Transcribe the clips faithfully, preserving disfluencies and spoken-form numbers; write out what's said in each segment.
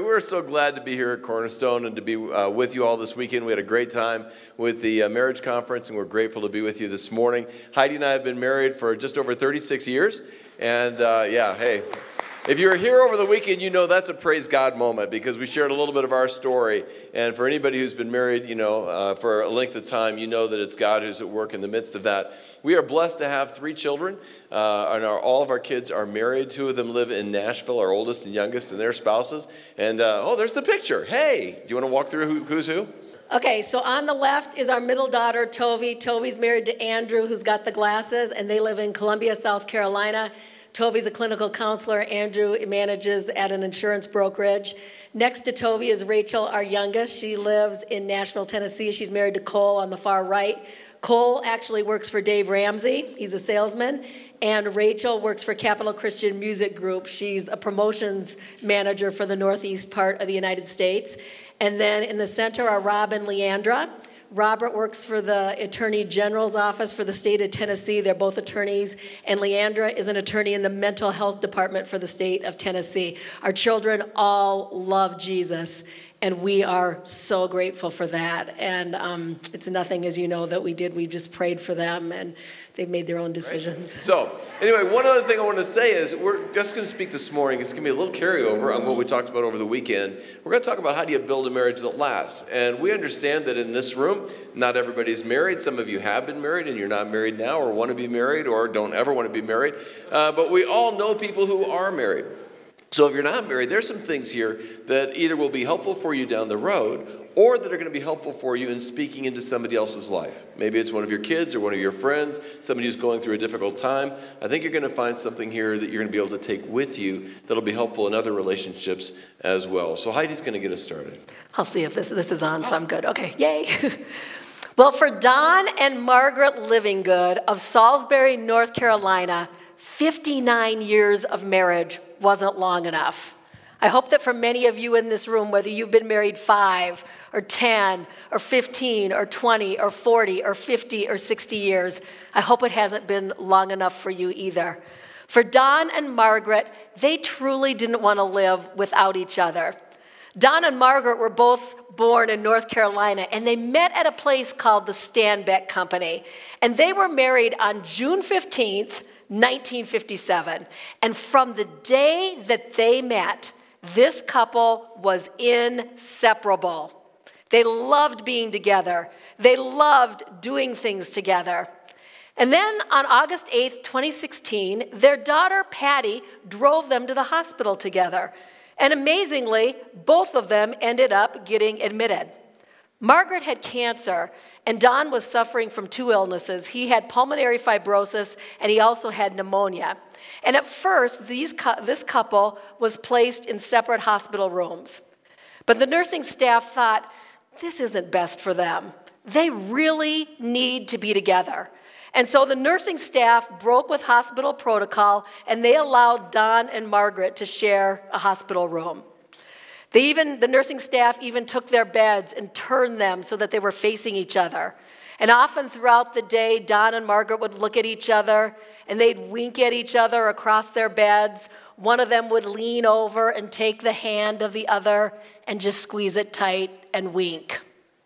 we're so glad to be here at Cornerstone and to be uh, with you all this weekend. We had a great time with the uh, marriage conference, and we're grateful to be with you this morning. Heidi and I have been married for just over thirty-six years, and uh, yeah, hey. If you were here over the weekend, you know that's a praise God moment because we shared a little bit of our story. And for anybody who's been married, you know, uh, for a length of time, you know that it's God who's at work in the midst of that. We are blessed to have three children, uh, and our, all of our kids are married. Two of them live in Nashville, our oldest and youngest, and their spouses. And, uh, oh, there's the picture. Hey, do you want to walk through who, who's who? Okay, so on the left is our middle daughter, Tovi. Tovi's married to Andrew, who's got the glasses, and they live in Columbia, South Carolina. Tovi's a clinical counselor. Andrew manages at an insurance brokerage. Next to Tovi is Rachel, our youngest. She lives in Nashville, Tennessee. She's married to Cole on the far right. Cole actually works for Dave Ramsey. He's a salesman. And Rachel works for Capital Christian Music Group. She's a promotions manager for the northeast part of the United States. And then in the center are Rob and Leandra. Robert works for the Attorney General's office for the state of Tennessee. They're both attorneys. And Leandra is an attorney in the mental health department for the state of Tennessee. Our children all love Jesus, and we are so grateful for that. And um, it's nothing, as you know, that we did. We just prayed for them, and they've made their own decisions. Right. So, anyway, one other thing I want to say is we're just going to speak this morning. It's going to be a little carryover on what we talked about over the weekend. We're going to talk about how do you build a marriage that lasts. And we understand that in this room, not everybody's married. Some of you have been married and you're not married now or want to be married or don't ever want to be married. Uh, but we all know people who are married. So if you're not married, there's some things here that either will be helpful for you down the road or that are going to be helpful for you in speaking into somebody else's life. Maybe it's one of your kids or one of your friends, somebody who's going through a difficult time. I think you're going to find something here that you're going to be able to take with you that'll be helpful in other relationships as well. So Heidi's going to get us started. I'll see if this, this is on, so I'm good. Okay, yay. Well, for Don and Margaret Livingood of Salisbury, North Carolina, fifty-nine years of marriage wasn't long enough. I hope that for many of you in this room, whether you've been married five or ten or fifteen or twenty or forty or fifty or sixty years, I hope it hasn't been long enough for you either. For Don and Margaret, they truly didn't want to live without each other. Don and Margaret were both born in North Carolina, and they met at a place called the Stanbeck Company. And they were married on June fifteenth, nineteen fifty-seven. And from the day that they met, this couple was inseparable. They loved being together. They loved doing things together. And then on August eighth, twenty sixteen, their daughter Patty drove them to the hospital together. And amazingly, both of them ended up getting admitted. Margaret had cancer, and Don was suffering from two illnesses. He had pulmonary fibrosis, and he also had pneumonia. And at first, these, this couple was placed in separate hospital rooms. But the nursing staff thought, this isn't best for them. They really need to be together. And so the nursing staff broke with hospital protocol, and they allowed Don and Margaret to share a hospital room. They even, the nursing staff even took their beds and turned them so that they were facing each other. And often throughout the day, Don and Margaret would look at each other, and they'd wink at each other across their beds. One of them would lean over and take the hand of the other and just squeeze it tight and wink.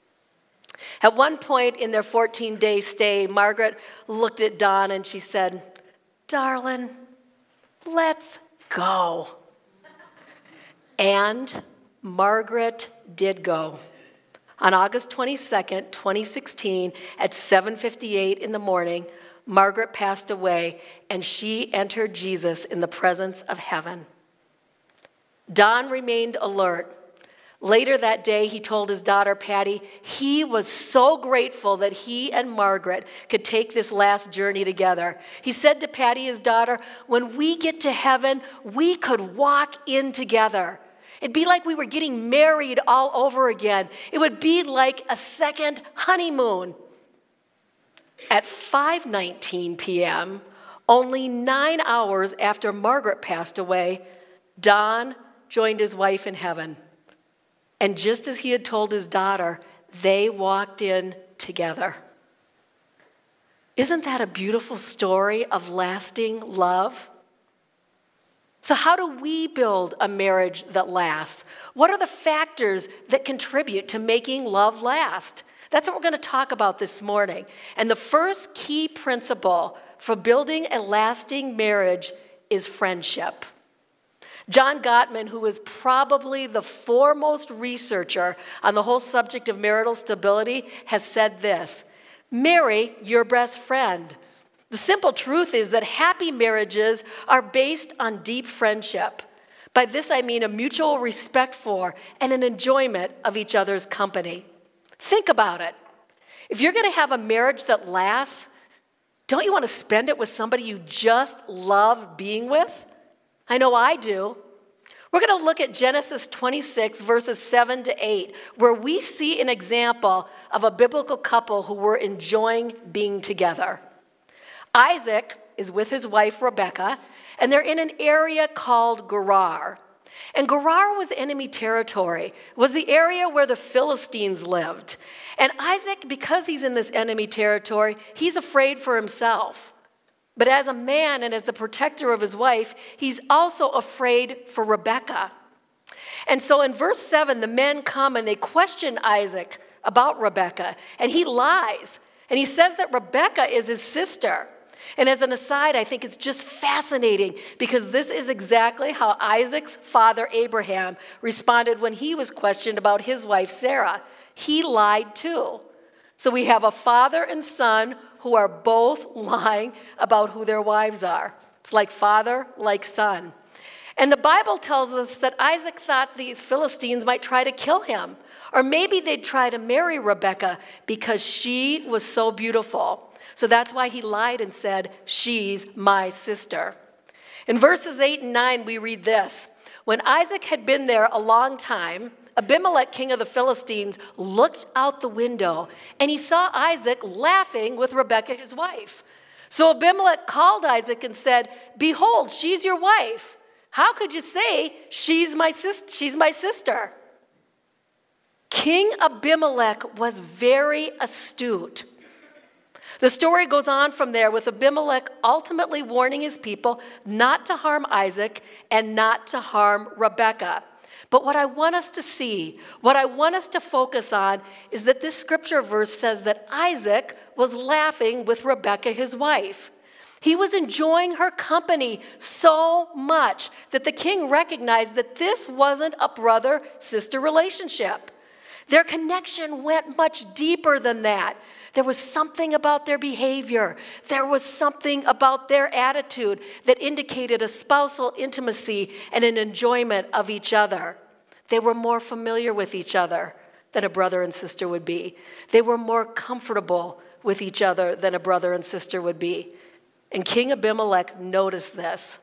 At one point in their fourteen-day stay, Margaret looked at Don and she said, "Darling, let's go." And Margaret did go. On August twenty-second, twenty sixteen, at seven fifty-eight in the morning, Margaret passed away, and she entered Jesus in the presence of heaven. Don remained alert. Later that day, he told his daughter, Patty, he was so grateful that he and Margaret could take this last journey together. He said to Patty, his daughter, when we get to heaven, we could walk in together. It'd be like we were getting married all over again. It would be like a second honeymoon. At five nineteen p.m., only nine hours after Margaret passed away, Don joined his wife in heaven. And just as he had told his daughter, they walked in together. Isn't that a beautiful story of lasting love? So how do we build a marriage that lasts? What are the factors that contribute to making love last? That's what we're going to talk about this morning. And the first key principle for building a lasting marriage is friendship. John Gottman, who is probably the foremost researcher on the whole subject of marital stability, has said this: marry your best friend. The simple truth is that happy marriages are based on deep friendship. By this I mean a mutual respect for and an enjoyment of each other's company. Think about it. If you're going to have a marriage that lasts, don't you want to spend it with somebody you just love being with? I know I do. We're going to look at Genesis twenty-six, verses seven to eight, where we see an example of a biblical couple who were enjoying being together. Isaac is with his wife Rebekah, and they're in an area called Gerar. And Gerar was enemy territory, was the area where the Philistines lived. And Isaac, because he's in this enemy territory, he's afraid for himself. But as a man and as the protector of his wife, he's also afraid for Rebekah. And so in verse seven, the men come and they question Isaac about Rebekah, and he lies. And he says that Rebekah is his sister. And as an aside, I think it's just fascinating because this is exactly how Isaac's father Abraham responded when he was questioned about his wife Sarah. He lied too. So we have a father and son who are both lying about who their wives are. It's like father, like son. And the Bible tells us that Isaac thought the Philistines might try to kill him, or maybe they'd try to marry Rebekah because she was so beautiful. So that's why he lied and said, she's my sister. In verses eight and nine, we read this: when Isaac had been there a long time, Abimelech, king of the Philistines, looked out the window, and he saw Isaac laughing with Rebekah, his wife. So Abimelech called Isaac and said, behold, she's your wife. How could you say she's my, sis- she's my sister? King Abimelech was very astute. The story goes on from there with Abimelech ultimately warning his people not to harm Isaac and not to harm Rebekah. But what I want us to see, what I want us to focus on, is that this scripture verse says that Isaac was laughing with Rebekah, his wife. He was enjoying her company so much that the king recognized that this wasn't a brother-sister relationship. Their connection went much deeper than that. There was something about their behavior. There was something about their attitude that indicated a spousal intimacy and an enjoyment of each other. They were more familiar with each other than a brother and sister would be. They were more comfortable with each other than a brother and sister would be. And King Abimelech noticed this.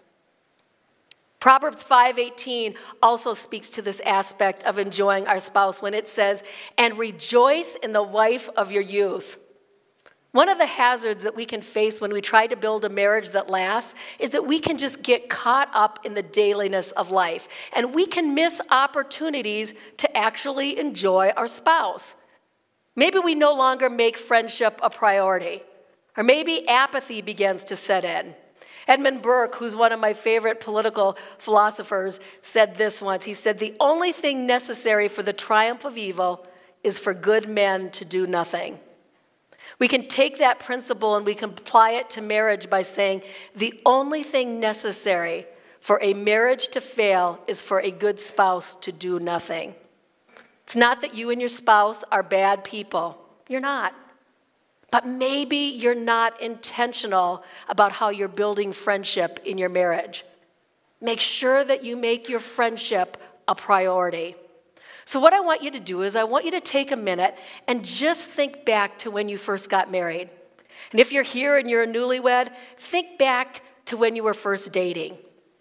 Proverbs five eighteen also speaks to this aspect of enjoying our spouse when it says, and rejoice in the wife of your youth. One of the hazards that we can face when we try to build a marriage that lasts is that we can just get caught up in the dailiness of life, and we can miss opportunities to actually enjoy our spouse. Maybe we no longer make friendship a priority, or maybe apathy begins to set in. Edmund Burke, who's one of my favorite political philosophers, said this once. He said, the only thing necessary for the triumph of evil is for good men to do nothing. We can take that principle and we can apply it to marriage by saying the only thing necessary for a marriage to fail is for a good spouse to do nothing. It's not that you and your spouse are bad people. You're not. But maybe you're not intentional about how you're building friendship in your marriage. Make sure that you make your friendship a priority. So what I want you to do is I want you to take a minute and just think back to when you first got married. And if you're here and you're a newlywed, think back to when you were first dating.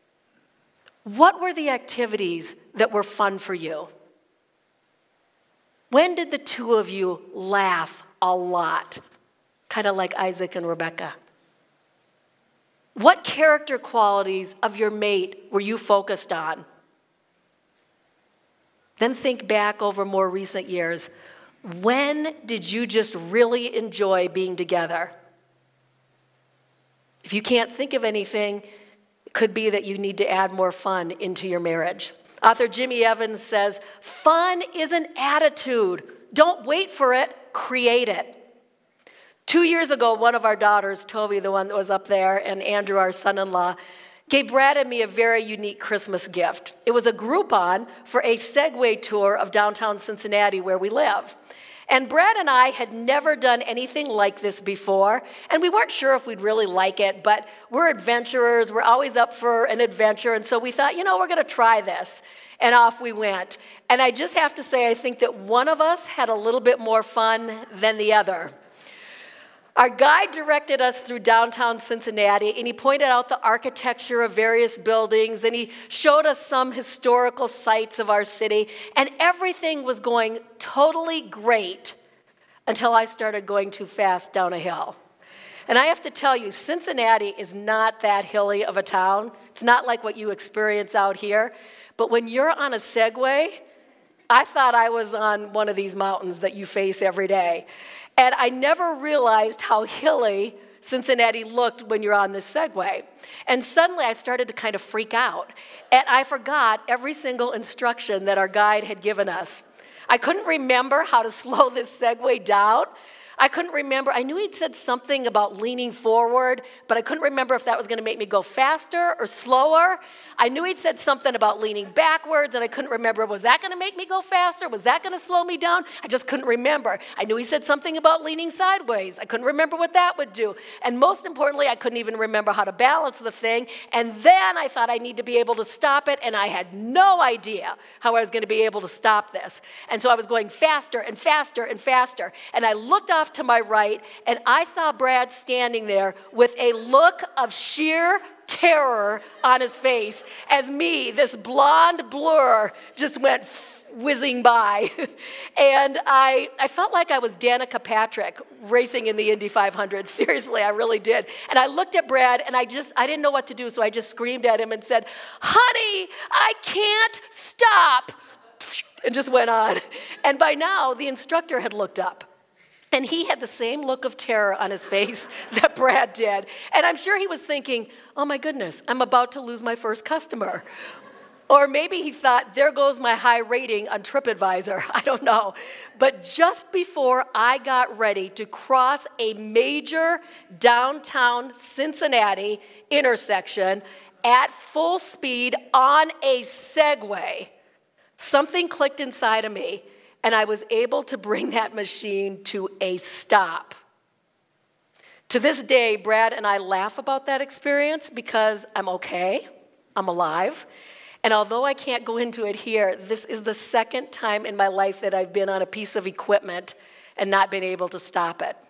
What were the activities that were fun for you? When did the two of you laugh a lot? Kind of like Isaac and Rebekah. What character qualities of your mate were you focused on? Then think back over more recent years. When did you just really enjoy being together? If you can't think of anything, It could be that you need to add more fun into your marriage. Author Jimmy Evans says, fun is an attitude. Don't wait for it, create it. Two years ago, one of our daughters, Toby, the one that was up there, and Andrew, our son-in-law, gave Brad and me a very unique Christmas gift. It was a Groupon for a Segway tour of downtown Cincinnati where we live. And Brad and I had never done anything like this before, and we weren't sure if we'd really like it, but we're adventurers, we're always up for an adventure, and so we thought, you know, we're gonna try this. And off we went. And I just have to say, I think that one of us had a little bit more fun than the other. Our guide directed us through downtown Cincinnati, and he pointed out the architecture of various buildings, and he showed us some historical sites of our city, and everything was going totally great until I started going too fast down a hill. And I have to tell you, Cincinnati is not that hilly of a town. It's not like what you experience out here. But when you're on a Segway, I thought I was on one of these mountains that you face every day. And I never realized how hilly Cincinnati looked when you're on this Segway. And suddenly I started to kind of freak out. And I forgot every single instruction that our guide had given us. I couldn't remember how to slow this Segway down. I couldn't remember. I knew he'd said something about leaning forward, but I couldn't remember if that was going to make me go faster or slower. I knew he'd said something about leaning backwards, and I couldn't remember, was that going to make me go faster? Was that going to slow me down? I just couldn't remember. I knew he said something about leaning sideways. I couldn't remember what that would do. And most importantly, I couldn't even remember how to balance the thing. And then I thought I need to be able to stop it, and I had no idea how I was going to be able to stop this. And so I was going faster and faster and faster. And I looked off to my right, and I saw Brad standing there with a look of sheer terror on his face as me, this blonde blur, just went whizzing by. And I, I felt like I was Danica Patrick racing in the Indy five hundred. Seriously, I really did. And I looked at Brad, and I just, I didn't know what to do, so I just screamed at him and said, "Honey, I can't stop," and just went on. And by now, the instructor had looked up. And he had the same look of terror on his face that Brad did. And I'm sure he was thinking, oh my goodness, I'm about to lose my first customer. Or maybe he thought, there goes my high rating on TripAdvisor. I don't know. But just before I got ready to cross a major downtown Cincinnati intersection at full speed on a Segway, something clicked inside of me. And I was able to bring that machine to a stop. To this day, Brad and I laugh about that experience because I'm okay, I'm alive. And although I can't go into it here, this is the second time in my life that I've been on a piece of equipment and not been able to stop it.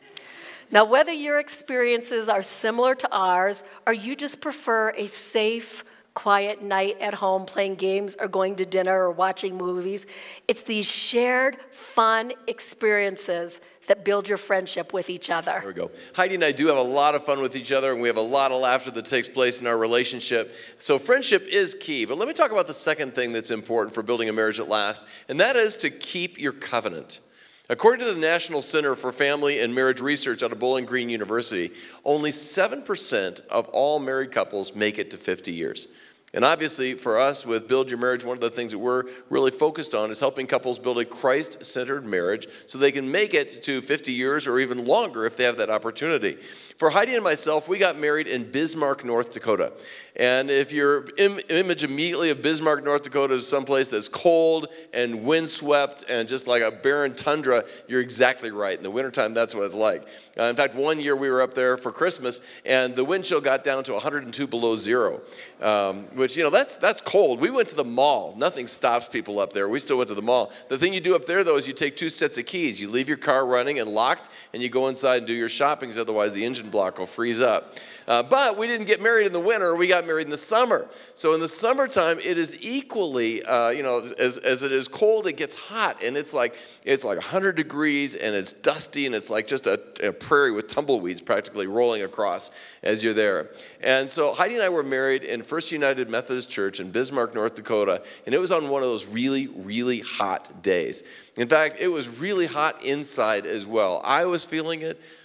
Now, whether your experiences are similar to ours, or you just prefer a safe, quiet night at home playing games or going to dinner or watching movies, it's these shared fun experiences that build your friendship with each other. There we go. Heidi and I do have a lot of fun with each other, and we have a lot of laughter that takes place in our relationship. So friendship is key. But let me talk about the second thing that's important for building a marriage that lasts, and that is to keep your covenant. According to the National Center for Family and Marriage Research out of Bowling Green University, only seven percent of all married couples make it to fifty years. And obviously, for us with Build Your Marriage, one of the things that we're really focused on is helping couples build a Christ-centered marriage so they can make it to fifty years or even longer if they have that opportunity. For Heidi and myself, we got married in Bismarck, North Dakota. And if your im- image immediately of Bismarck, North Dakota is someplace that's cold and windswept and just like a barren tundra, you're exactly right. In the wintertime, that's what it's like. Uh, in fact, one year we were up there for Christmas, and the wind chill got down to one hundred two below zero, um, which, you know, that's that's cold. We went to the mall. Nothing stops people up there. We still went to the mall. The thing you do up there, though, is you take two sets of keys. You leave your car running and locked, and you go inside and do your shopping, because otherwise the engine block will freeze up. Uh, but we didn't get married in the winter. We got married in the summer. So in the summertime, it is equally, uh, you know, as, as it is cold, it gets hot. And it's like it's like one hundred degrees, and it's dusty, and it's like just a, a prairie with tumbleweeds practically rolling across as you're there. And so Heidi and I were married in First United Methodist Church in Bismarck, North Dakota, and it was on one of those really, really hot days. In fact, it was really hot inside as well. I was feeling it.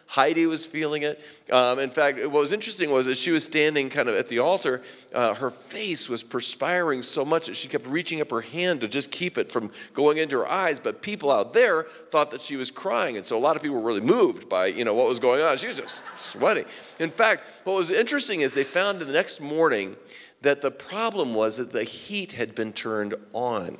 Heidi was feeling it. Um, in fact, what was interesting was as she was standing kind of at the altar, uh, her face was perspiring so much that she kept reaching up her hand to just keep it from going into her eyes. But people out there thought that she was crying. And so a lot of people were really moved by, you know, what was going on. She was just sweating. In fact, what was interesting is they found the next morning that the problem was that the heat had been turned on.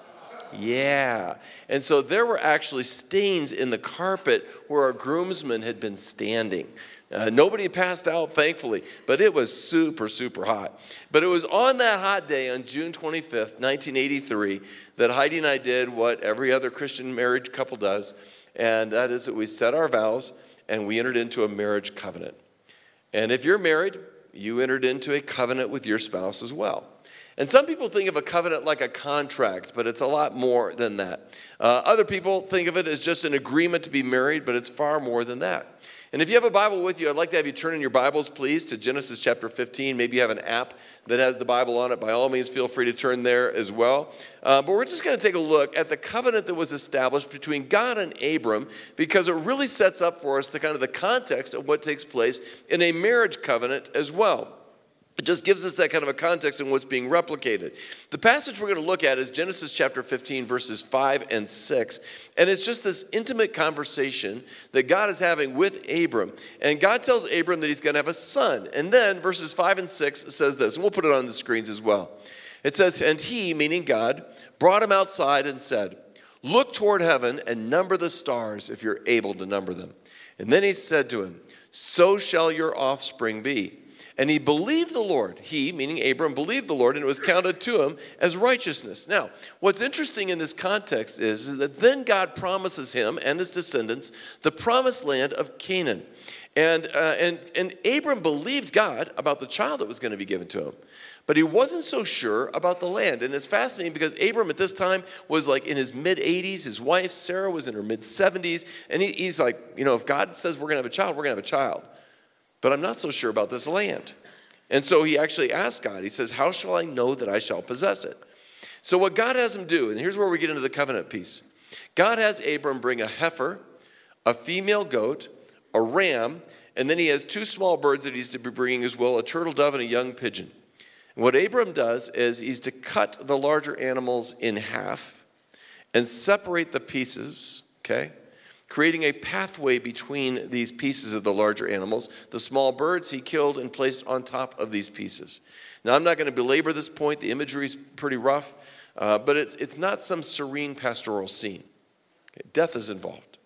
Yeah. And so there were actually stains in the carpet where our groomsmen had been standing. Uh, nobody passed out, thankfully, but it was super, super hot. But it was on that hot day on June twenty-fifth, nineteen eighty-three, that Heidi and I did what every other Christian married couple does, and that is that we said our vows and we entered into a marriage covenant. And if you're married, you entered into a covenant with your spouse as well. And some people think of a covenant like a contract, but it's a lot more than that. Uh, other people think of it as just an agreement to be married, but it's far more than that. And if you have a Bible with you, I'd like to have you turn in your Bibles, please, to Genesis chapter fifteen. Maybe you have an app that has the Bible on it. By all means, feel free to turn there as well. Uh, but we're just going to take a look at the covenant that was established between God and Abram, because it really sets up for us the kind of the context of what takes place in a marriage covenant as well. It just gives us that kind of a context in what's being replicated. The passage we're going to look at is Genesis chapter fifteen, verses five and six. And it's just this intimate conversation that God is having with Abram. And God tells Abram that he's going to have a son. And then verses five and six says this, and we'll put it on the screens as well. It says, and he, meaning God, brought him outside and said, look toward heaven and number the stars if you're able to number them. And then he said to him, so shall your offspring be. And he believed the Lord. He, meaning Abram, believed the Lord, and it was counted to him as righteousness. Now, what's interesting in this context is, is that then God promises him and his descendants the promised land of Canaan. And, uh, and, and Abram believed God about the child that was going to be given to him. But he wasn't so sure about the land. And it's fascinating because Abram at this time was like in his mid-eighties. His wife, Sarah, was in her mid-seventies. And he, he's like, you know, if God says we're going to have a child, we're going to have a child. But I'm not so sure about this land. And so he actually asked God, he says, how shall I know that I shall possess it? So what God has him do, and here's where we get into the covenant piece. God has Abram bring a heifer, a female goat, a ram, and then he has two small birds that he's to be bringing as well, a turtle dove and a young pigeon. And what Abram does is he's to cut the larger animals in half and separate the pieces, okay? Creating a pathway between these pieces of the larger animals. The small birds he killed and placed on top of these pieces. Now, I'm not going to belabor this point. The imagery is pretty rough, uh, but it's, it's not some serene pastoral scene. Okay? Death is involved.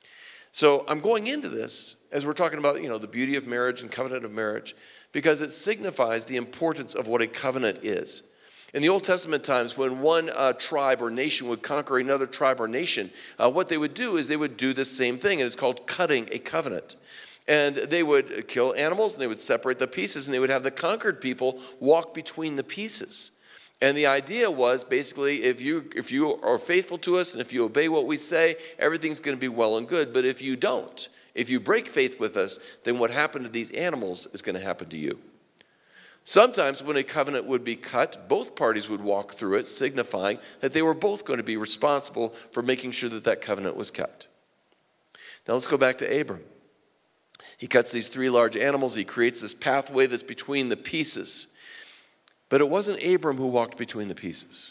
So I'm going into this as we're talking about, you know, the beauty of marriage and covenant of marriage, because it signifies the importance of what a covenant is. In the Old Testament times, when one uh, tribe or nation would conquer another tribe or nation, uh, what they would do is they would do the same thing, and it's called cutting a covenant. And they would kill animals, and they would separate the pieces, and they would have the conquered people walk between the pieces. And the idea was basically, if you, if you are faithful to us, and if you obey what we say, everything's going to be well and good. But if you don't, if you break faith with us, then what happened to these animals is going to happen to you. Sometimes when a covenant would be cut, both parties would walk through it, signifying that they were both going to be responsible for making sure that that covenant was kept. Now let's go back to Abram. He cuts these three large animals. He creates this pathway that's between the pieces. But it wasn't Abram who walked between the pieces.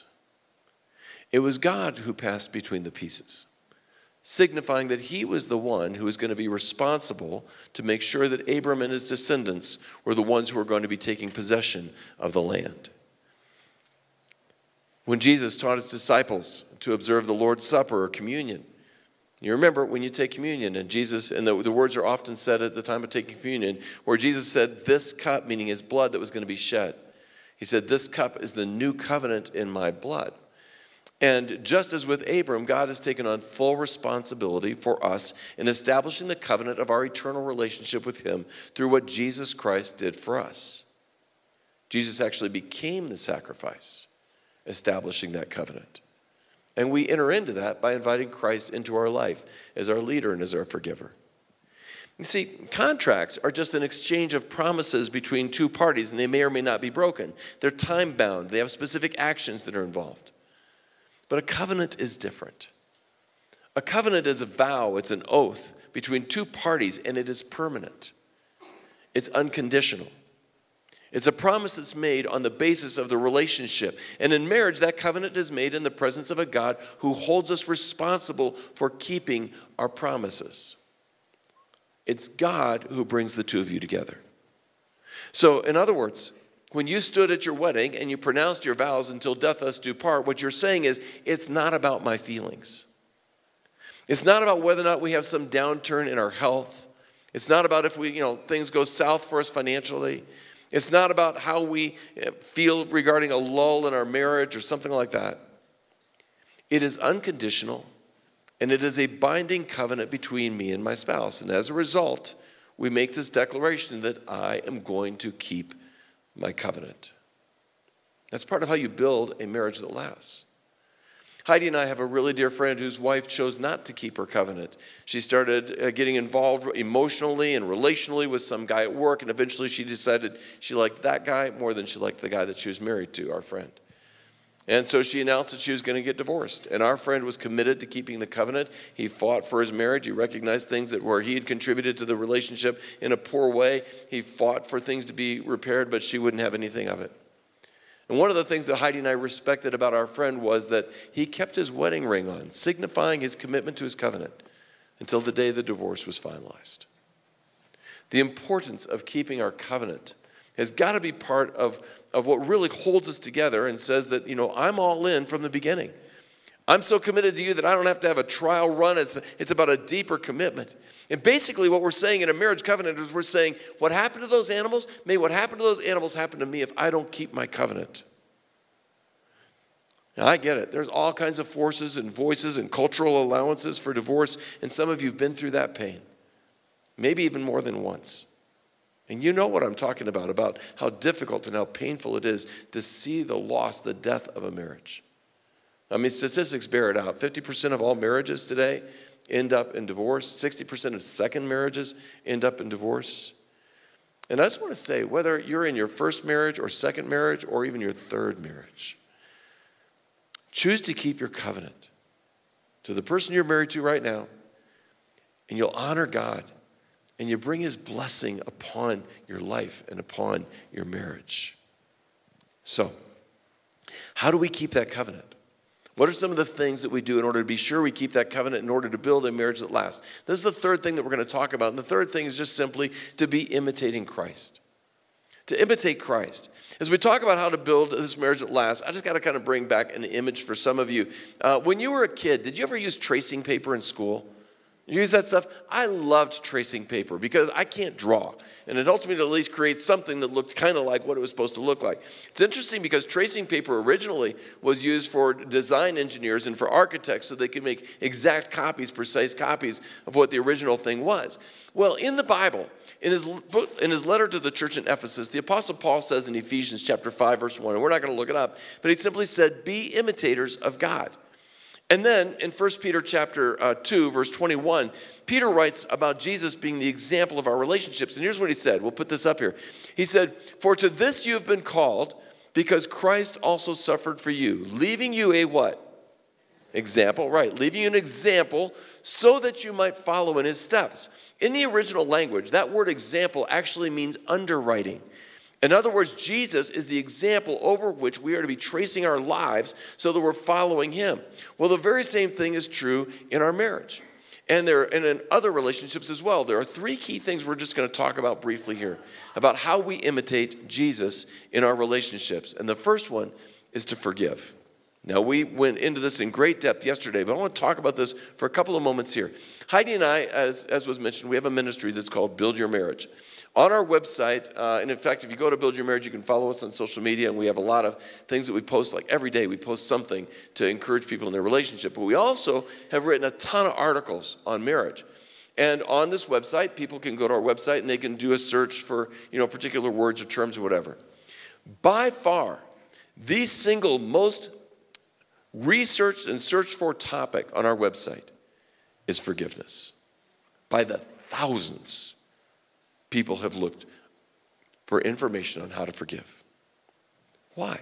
It was God who passed between the pieces, signifying that he was the one who was going to be responsible to make sure that Abram and his descendants were the ones who were going to be taking possession of the land. When Jesus taught his disciples to observe the Lord's Supper or communion, you remember when you take communion, and Jesus, and the, the words are often said at the time of taking communion, where Jesus said, this cup, meaning his blood that was going to be shed. He said, this cup is the new covenant in my blood. And just as with Abram, God has taken on full responsibility for us in establishing the covenant of our eternal relationship with him through what Jesus Christ did for us. Jesus actually became the sacrifice, establishing that covenant. And we enter into that by inviting Christ into our life as our leader and as our forgiver. You see, contracts are just an exchange of promises between two parties, and they may or may not be broken. They're time-bound. They have specific actions that are involved. But a covenant is different. A covenant is a vow. It's an oath between two parties, and it is permanent. It's unconditional. It's a promise that's made on the basis of the relationship. And in marriage, that covenant is made in the presence of a God who holds us responsible for keeping our promises. It's God who brings the two of you together. So, in other words, when you stood at your wedding and you pronounced your vows until death us do part, what you're saying is, it's not about my feelings. It's not about whether or not we have some downturn in our health. It's not about if we, you know, things go south for us financially. It's not about how we feel regarding a lull in our marriage or something like that. It is unconditional, and it is a binding covenant between me and my spouse. And as a result, we make this declaration that I am going to keep my covenant. That's part of how you build a marriage that lasts. Heidi and I have a really dear friend whose wife chose not to keep her covenant. She started uh, getting involved emotionally and relationally with some guy at work, and eventually she decided she liked that guy more than she liked the guy that she was married to, our friend. And so she announced that she was going to get divorced. And our friend was committed to keeping the covenant. He fought for his marriage. He recognized things that where he had contributed to the relationship in a poor way. He fought for things to be repaired, but she wouldn't have anything of it. And one of the things that Heidi and I respected about our friend was that he kept his wedding ring on, signifying his commitment to his covenant until the day the divorce was finalized. The importance of keeping our covenant has got to be part of, of what really holds us together and says that, you know, I'm all in from the beginning. I'm so committed to you that I don't have to have a trial run. It's, it's about a deeper commitment. And basically what we're saying in a marriage covenant is we're saying, what happened to those animals, may what happened to those animals happen to me if I don't keep my covenant. Now, I get it. There's all kinds of forces and voices and cultural allowances for divorce, and some of you have been through that pain, maybe even more than once. And you know what I'm talking about, about how difficult and how painful it is to see the loss, the death of a marriage. I mean, statistics bear it out. fifty percent of all marriages today end up in divorce. sixty percent of second marriages end up in divorce. And I just want to say, whether you're in your first marriage or second marriage or even your third marriage, choose to keep your covenant to the person you're married to right now, and you'll honor God, and you bring his blessing upon your life and upon your marriage. So, how do we keep that covenant? What are some of the things that we do in order to be sure we keep that covenant in order to build a marriage that lasts? This is the third thing that we're going to talk about. And the third thing is just simply to be imitating Christ. To imitate Christ. As we talk about how to build this marriage that lasts, I just got to kind of bring back an image for some of you. Uh, when you were a kid, did you ever use tracing paper in school? You use that stuff? I loved tracing paper because I can't draw. And it helped me to at least create something that looked kind of like what it was supposed to look like. It's interesting because tracing paper originally was used for design engineers and for architects so they could make exact copies, precise copies of what the original thing was. Well, in the Bible, in his, in his letter to the church in Ephesus, the Apostle Paul says in Ephesians chapter five, verse one, and we're not going to look it up, but he simply said, be imitators of God. And then in First Peter chapter uh, two, verse twenty-one, Peter writes about Jesus being the example of our relationships. And here's what he said. We'll put this up here. He said, for to this you have been called, because Christ also suffered for you, leaving you a what? Example, right. Leaving you an example so that you might follow in his steps. In the original language, that word example actually means underwriting. In other words, Jesus is the example over which we are to be tracing our lives so that we're following him. Well, the very same thing is true in our marriage. And there, and in other relationships as well. There are three key things we're just going to talk about briefly here about how we imitate Jesus in our relationships. And the first one is to forgive. Now, we went into this in great depth yesterday, but I want to talk about this for a couple of moments here. Heidi and I, as, as was mentioned, we have a ministry that's called Build Your Marriage. On our website, uh, and in fact, if you go to Build Your Marriage, you can follow us on social media, and we have a lot of things that we post, like every day we post something to encourage people in their relationship. But we also have written a ton of articles on marriage. And on this website, people can go to our website and they can do a search for, you know, particular words or terms or whatever. By far, the single most researched and searched for topic on our website is forgiveness. By the thousands, people have looked for information on how to forgive. Why?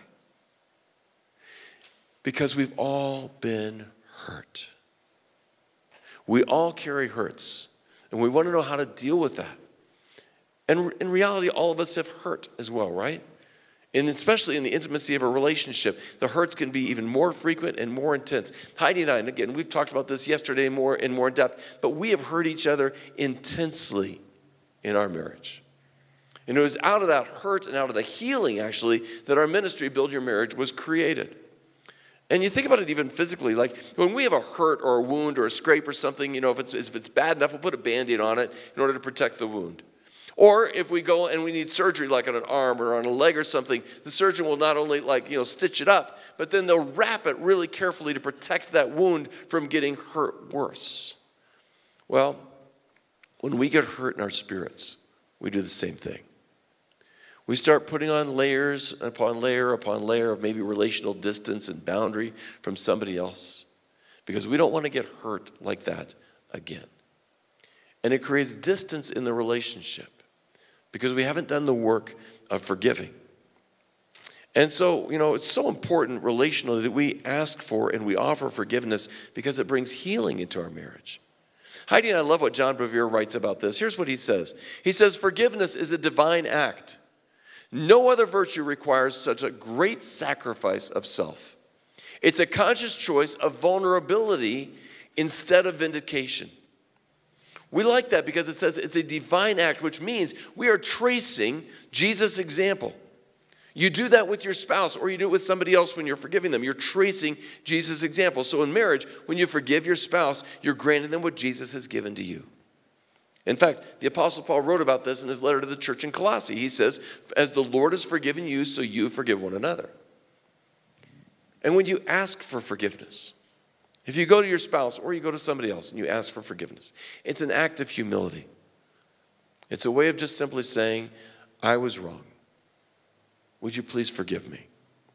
Because we've all been hurt. We all carry hurts. And we want to know how to deal with that. And in reality, all of us have hurt as well, right? And especially in the intimacy of a relationship, the hurts can be even more frequent and more intense. Heidi and I, and again, we've talked about this yesterday more in more depth, but we have hurt each other intensely in our marriage. And it was out of that hurt and out of the healing, actually, that our ministry, Build Your Marriage, was created. And you think about it even physically, like when we have a hurt or a wound or a scrape or something, you know, if it's, if it's bad enough, we'll put a Band-Aid on it in order to protect the wound. Or if we go and we need surgery like on an arm or on a leg or something, the surgeon will not only like, you know, stitch it up, but then they'll wrap it really carefully to protect that wound from getting hurt worse. Well, when we get hurt in our spirits, we do the same thing. We start putting on layers upon layer upon layer of maybe relational distance and boundary from somebody else because we don't want to get hurt like that again. And it creates distance in the relationship because we haven't done the work of forgiving. And so, you know, it's so important relationally that we ask for and we offer forgiveness because it brings healing into our marriage. Heidi and I love what John Bevere writes about this. Here's what he says. He says, forgiveness is a divine act. No other virtue requires such a great sacrifice of self. It's a conscious choice of vulnerability instead of vindication. We like that because it says it's a divine act, which means we are tracing Jesus' example. You do that with your spouse or you do it with somebody else when you're forgiving them. You're tracing Jesus' example. So in marriage, when you forgive your spouse, you're granting them what Jesus has given to you. In fact, the Apostle Paul wrote about this in his letter to the church in Colossae. He says, as the Lord has forgiven you, so you forgive one another. And when you ask for forgiveness, if you go to your spouse or you go to somebody else and you ask for forgiveness, it's an act of humility. It's a way of just simply saying, I was wrong. Would you please forgive me?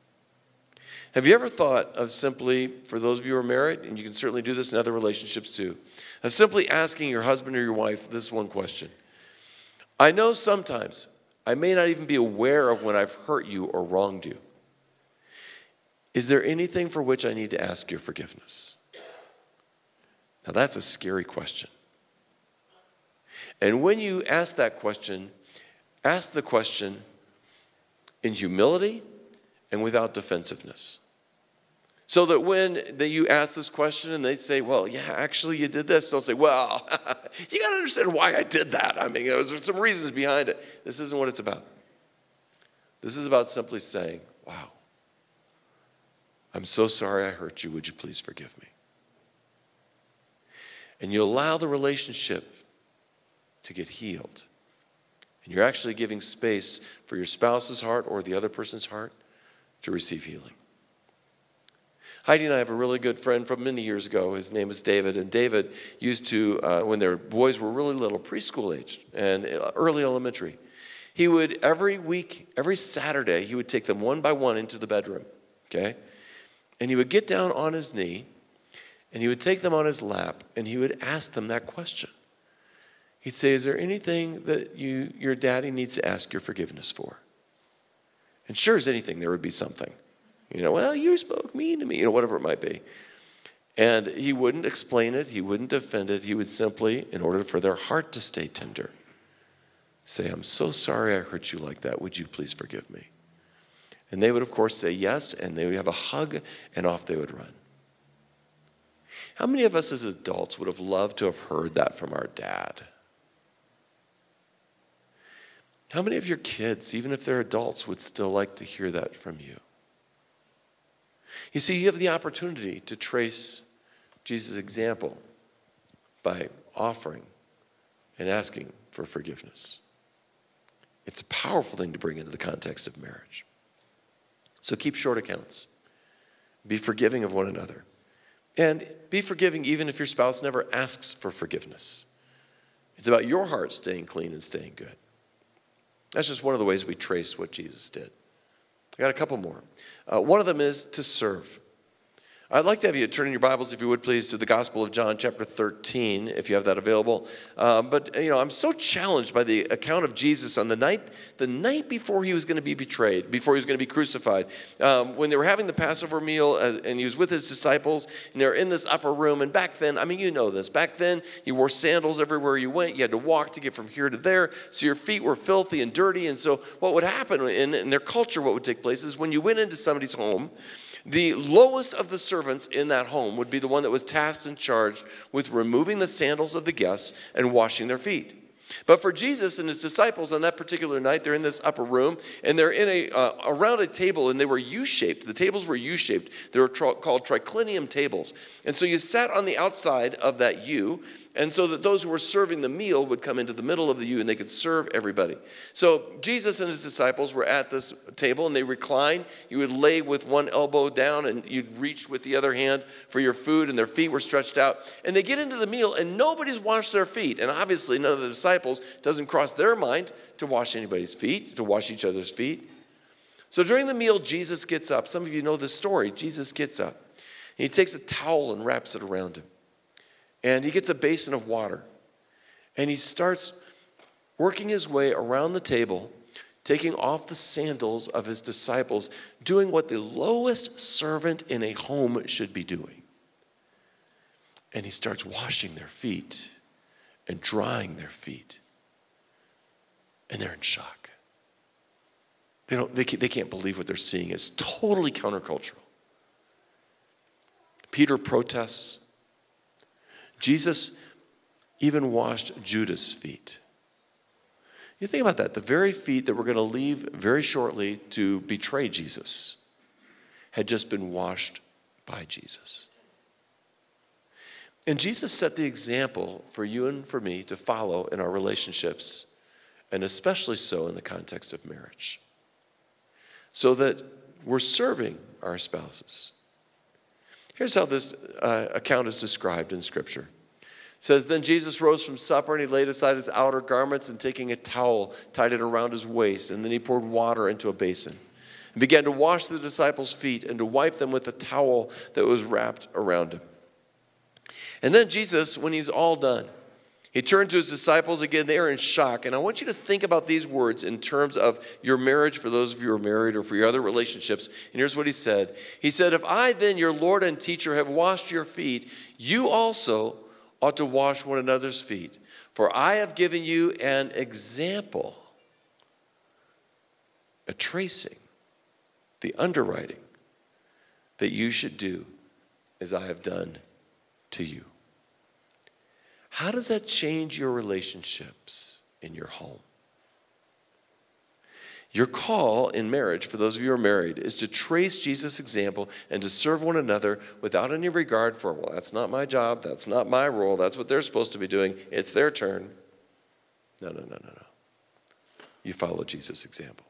Have you ever thought of simply, for those of you who are married, and you can certainly do this in other relationships too, of simply asking your husband or your wife this one question? I know sometimes I may not even be aware of when I've hurt you or wronged you. Is there anything for which I need to ask your forgiveness? Now that's a scary question. And when you ask that question, ask the question in humility and without defensiveness. So that when they, you ask this question and they say, well, yeah, actually you did this, don't say, well, you got to understand why I did that. I mean, there was some reasons behind it. This isn't what it's about. This is about simply saying, wow, I'm so sorry I hurt you. Would you please forgive me? And you allow the relationship to get healed. And you're actually giving space for your spouse's heart or the other person's heart to receive healing. Heidi and I have a really good friend from many years ago. His name is David. And David used to, uh, when their boys were really little, preschool aged and early elementary, he would every week, every Saturday, he would take them one by one into the bedroom, okay? And he would get down on his knee, and he would take them on his lap, and he would ask them that question. He'd say, is there anything that you, your daddy needs to ask your forgiveness for? And sure as anything, there would be something. You know, well, you spoke mean to me, you know, whatever it might be. And he wouldn't explain it. He wouldn't defend it. He would simply, in order for their heart to stay tender, say, I'm so sorry I hurt you like that. Would you please forgive me? And they would, of course, say yes, and they would have a hug, and off they would run. How many of us as adults would have loved to have heard that from our dad? How many of your kids, even if they're adults, would still like to hear that from you? You see, you have the opportunity to trace Jesus' example by offering and asking for forgiveness. It's a powerful thing to bring into the context of marriage. So keep short accounts. Be forgiving of one another. And be forgiving even if your spouse never asks for forgiveness. It's about your heart staying clean and staying good. That's just one of the ways we trace what Jesus did. I got a couple more. Uh, one of them is to serve. I'd like to have you turn in your Bibles, if you would please, to the Gospel of John, chapter thirteen, if you have that available. Um, but, you know, I'm so challenged by the account of Jesus on the night, the night before he was going to be betrayed, before he was going to be crucified. Um, when they were having the Passover meal, as, and he was with his disciples, and they're in this upper room. And back then, I mean, you know this. Back then, you wore sandals everywhere you went. You had to walk to get from here to there. So your feet were filthy and dirty. And so what would happen in, in their culture, what would take place is when you went into somebody's home, the lowest of the servants in that home would be the one that was tasked and charged with removing the sandals of the guests and washing their feet. But for Jesus and his disciples on that particular night, they're in this upper room, and they're in a uh, around a table, and they were U-shaped. The tables were U-shaped. They were tr- called triclinium tables. And so you sat on the outside of that U, and so that those who were serving the meal would come into the middle of the U, and they could serve everybody. So Jesus and his disciples were at this table, and they reclined. You would lay with one elbow down, and you'd reach with the other hand for your food, and their feet were stretched out. And they get into the meal, and nobody's washed their feet. And obviously, none of the disciples doesn't cross their mind to wash anybody's feet, to wash each other's feet. So during the meal, Jesus gets up. Some of you know this story. Jesus gets up. And he takes a towel and wraps it around him. And he gets a basin of water. And he starts working his way around the table, taking off the sandals of his disciples, doing what the lowest servant in a home should be doing. And he starts washing their feet and drying their feet. And they're in shock. They don't, they can't, they can't believe what they're seeing. It's totally countercultural. Peter protests. Jesus even washed Judas' feet. You think about that. The very feet that were going to leave very shortly to betray Jesus had just been washed by Jesus. And Jesus set the example for you and for me to follow in our relationships, and especially so in the context of marriage, so that we're serving our spouses. Here's how this uh, account is described in Scripture. It says, then Jesus rose from supper, and he laid aside his outer garments, and taking a towel, tied it around his waist. And then he poured water into a basin and began to wash the disciples' feet and to wipe them with a towel that was wrapped around him. And then Jesus, when he's all done, he turned to his disciples. Again, they are in shock. And I want you to think about these words in terms of your marriage, for those of you who are married, or for your other relationships. And here's what he said. He said, if I then, your Lord and teacher, have washed your feet, you also ought to wash one another's feet. For I have given you an example, a tracing, the underwriting that you should do as I have done to you. How does that change your relationships in your home? Your call in marriage, for those of you who are married, is to trace Jesus' example and to serve one another without any regard for, well, that's not my job, that's not my role, that's what they're supposed to be doing, it's their turn. No, no, no, no, no. You follow Jesus' example.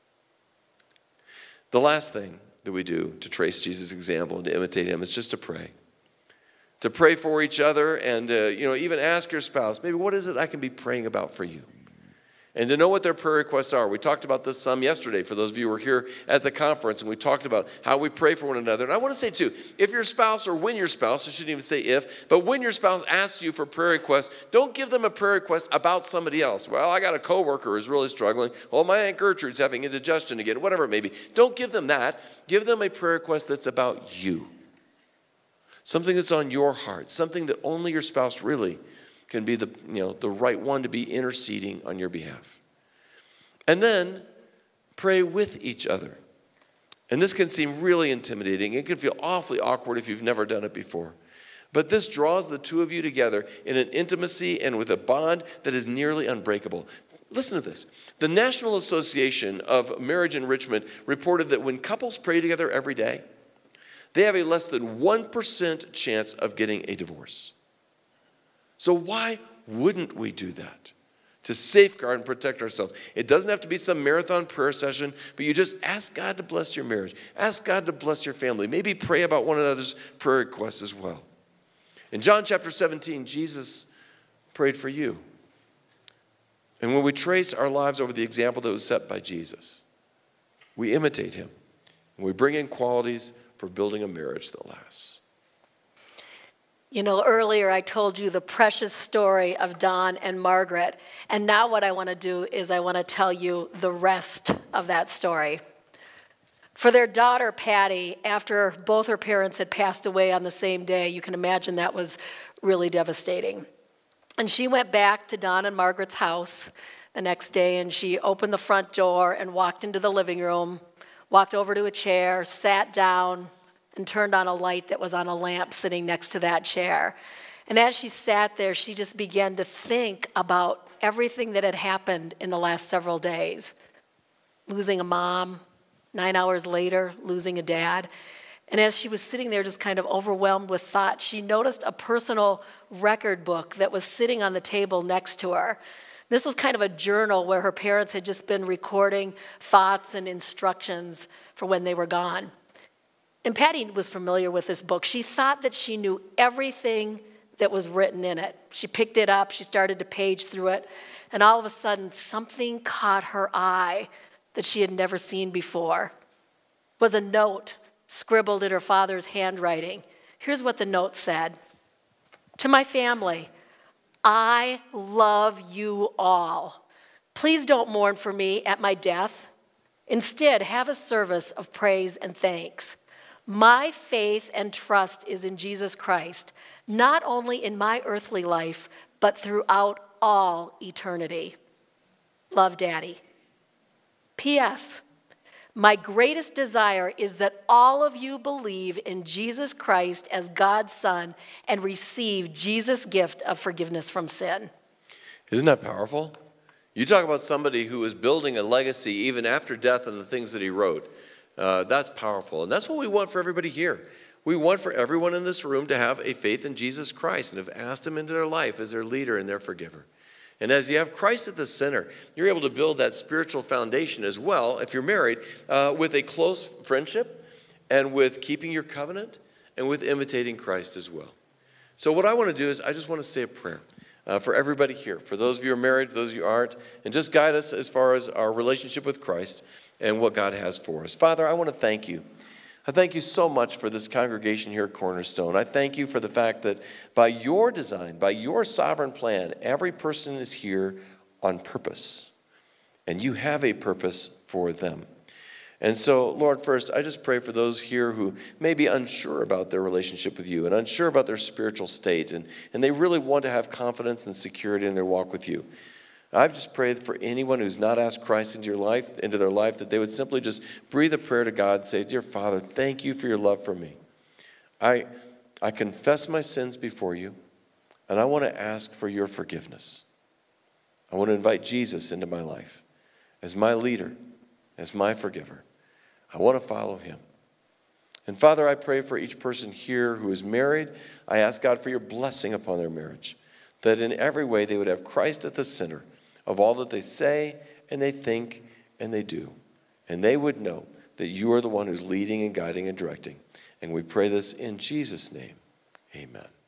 The last thing that we do to trace Jesus' example and to imitate him is just to pray. To pray for each other, and uh, you know, even ask your spouse, maybe what is it I can be praying about for you? And to know what their prayer requests are. We talked about this some yesterday for those of you who were here at the conference, and we talked about how we pray for one another. And I want to say too, if your spouse, or when your spouse, I shouldn't even say if, but when your spouse asks you for prayer requests, don't give them a prayer request about somebody else. Well, I got a coworker who's really struggling. Well, my Aunt Gertrude's having indigestion again, whatever it may be. Don't give them that. Give them a prayer request that's about you. Something that's on your heart, something that only your spouse really can be the, you know, the right one to be interceding on your behalf. And then pray with each other. And this can seem really intimidating. It can feel awfully awkward if you've never done it before. But this draws the two of you together in an intimacy and with a bond that is nearly unbreakable. Listen to this. The National Association of Marriage Enrichment reported that when couples pray together every day, they have a less than one percent chance of getting a divorce. So why wouldn't we do that? To safeguard and protect ourselves. It doesn't have to be some marathon prayer session, but you just ask God to bless your marriage. Ask God to bless your family. Maybe pray about one another's prayer requests as well. In John chapter seventeen, Jesus prayed for you. And when we trace our lives over the example that was set by Jesus, we imitate him. And we bring in qualities for building a marriage that lasts? You know, earlier I told you the precious story of Don and Margaret, and now what I want to do is I want to tell you the rest of that story. For their daughter, Patty, after both her parents had passed away on the same day, you can imagine that was really devastating. And she went back to Don and Margaret's house the next day, and she opened the front door and walked into the living room, walked over to a chair, sat down, and turned on a light that was on a lamp sitting next to that chair. And as she sat there, she just began to think about everything that had happened in the last several days. Losing a mom, nine hours later, losing a dad. And as she was sitting there just kind of overwhelmed with thought, she noticed a personal record book that was sitting on the table next to her. This was kind of a journal where her parents had just been recording thoughts and instructions for when they were gone. And Patty was familiar with this book. She thought that she knew everything that was written in it. She picked it up, she started to page through it, and all of a sudden something caught her eye that she had never seen before. It was a note scribbled in her father's handwriting. Here's what the note said. To my family, I love you all. Please don't mourn for me at my death. Instead, have a service of praise and thanks. My faith and trust is in Jesus Christ, not only in my earthly life, but throughout all eternity. Love, Daddy. P S. My greatest desire is that all of you believe in Jesus Christ as God's Son and receive Jesus' gift of forgiveness from sin. Isn't that powerful? You talk about somebody who is building a legacy even after death and the things that he wrote. Uh, that's powerful. And that's what we want for everybody here. We want for everyone in this room to have a faith in Jesus Christ and have asked him into their life as their leader and their forgiver. And as you have Christ at the center, you're able to build that spiritual foundation as well, if you're married, uh, with a close friendship and with keeping your covenant and with imitating Christ as well. So what I want to do is I just want to say a prayer uh, for everybody here, for those of you who are married, for those of you who aren't, and just guide us as far as our relationship with Christ and what God has for us. Father, I want to thank you. I thank you so much for this congregation here at Cornerstone. I thank you for the fact that by your design, by your sovereign plan, every person is here on purpose. And you have a purpose for them. And so, Lord, first, I just pray for those here who may be unsure about their relationship with you and unsure about their spiritual state, and, and they really want to have confidence and security in their walk with you. I've just prayed for anyone who's not asked Christ into your life, into their life, that they would simply just breathe a prayer to God and say, Dear Father, thank you for your love for me. I, I confess my sins before you, and I want to ask for your forgiveness. I want to invite Jesus into my life as my leader, as my forgiver. I want to follow him. And Father, I pray for each person here who is married. I ask God for your blessing upon their marriage, that in every way they would have Christ at the center of all that they say and they think and they do. And they would know that you are the one who's leading and guiding and directing. And we pray this in Jesus' name. Amen.